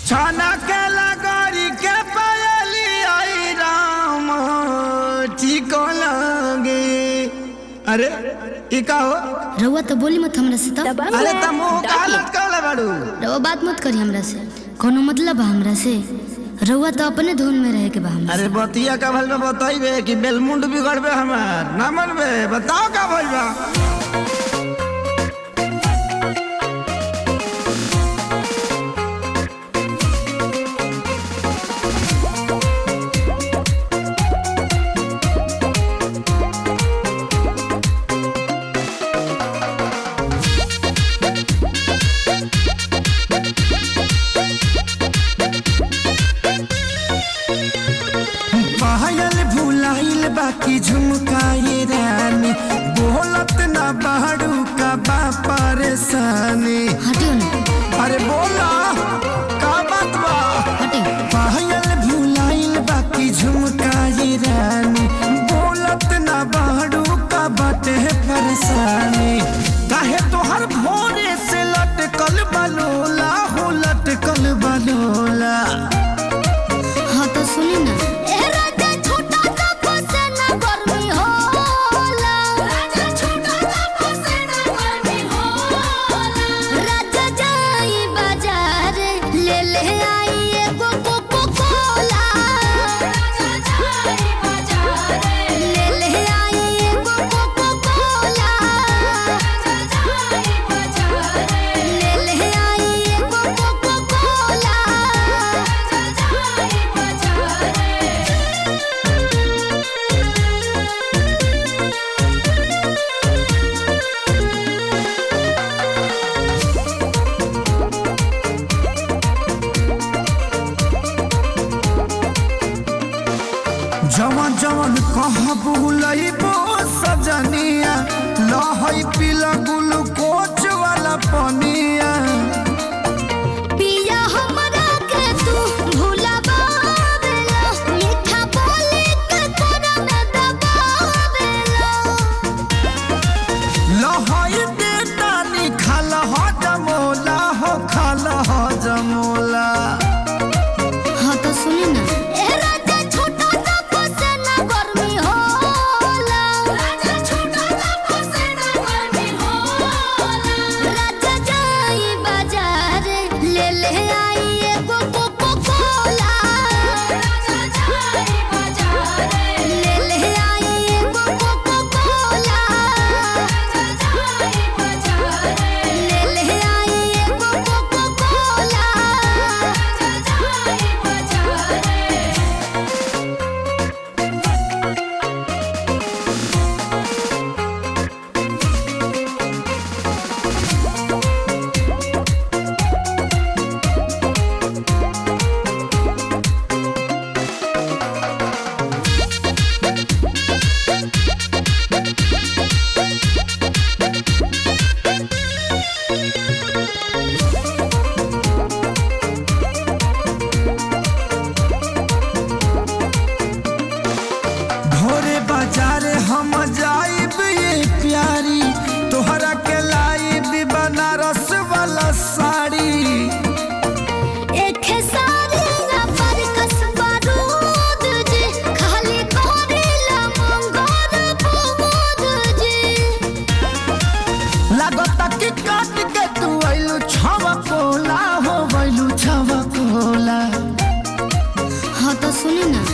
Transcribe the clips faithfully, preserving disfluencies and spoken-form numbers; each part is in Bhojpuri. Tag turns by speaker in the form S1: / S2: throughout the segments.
S1: छाना के लगोरी के पायली आई राम ठीक लगे। अरे ई का हो
S2: रउआ तो बोली मत हमरा से। तब
S1: अरे त मुंह कालत काले बाड़ू।
S2: रउआ बात मत करी हमरा से, कोनो मतलब बा हमरा से? रउआ तो अपने धुन में रहे के बा हमरा।
S1: अरे बतिया का भल में बताइबे कि बेलमुंड बिगड़बे हमार ना मनबे। बताओ का भइल बा। भुलाइल बाकी झुमकाए रानी बोलत ना बाड़ू का बा परेशानी।
S2: हटियो ना।
S1: अरे बोला का बात बा।
S2: हटियो।
S1: पायल भुलाइल बाकी झुमकाए रानी बोलत ना बाड़ू का बाटे परेशानी। काहे तोहर भोरे से लटकल बलोला हो लटकल बलोला।
S2: हाँ तो सुनी ना। जवन जवन कहाँ बुलइबो सजनिया लहई पीला ग्लूकोच वाला पनिया। पिया हमरा के तू भुलावेला मीठा बोली के तोरा में दबावेला।
S1: लहई बेटा निखाल हो जमोला हो खाल हो जमोला।
S2: हाँ तो सुनी ना। हम जाइब ये प्यारी तोहरा के लाइब बनारस वाला साड़ी। एक सारी ना पर कसबा रूद जी खाली करेला मंगोर बुद जी।
S1: लागता कि काट के तू आइलू छवा कोला हो वैलू छवा कोला।
S2: हाँ तो सुनी ना।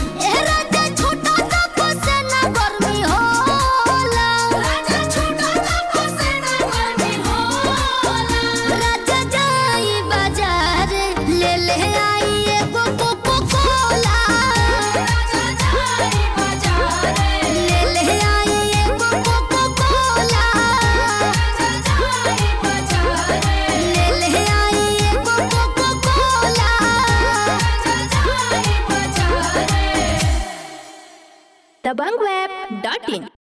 S3: दबंग वेब डॉट इन।